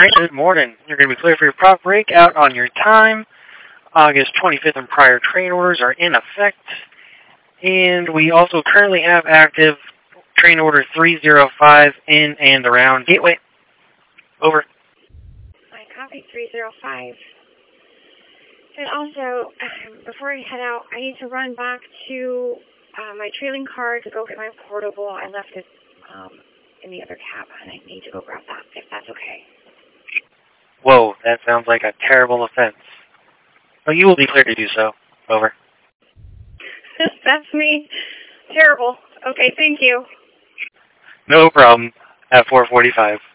Good morning. You're going to be clear for your prop break out on your time. August 25th and prior train orders are in effect. And we also currently have active train order 305 in and around Gateway. Over. I copy 305. And also, before I head out, I need to run back to my trailing car to go get my portable. I left it in the other cab, and I need to go grab that, if that's okay. Whoa, that sounds like a terrible offense. Well, you will be cleared to do so. Over. That's me. Terrible. Okay, thank you. No problem. At 4:45.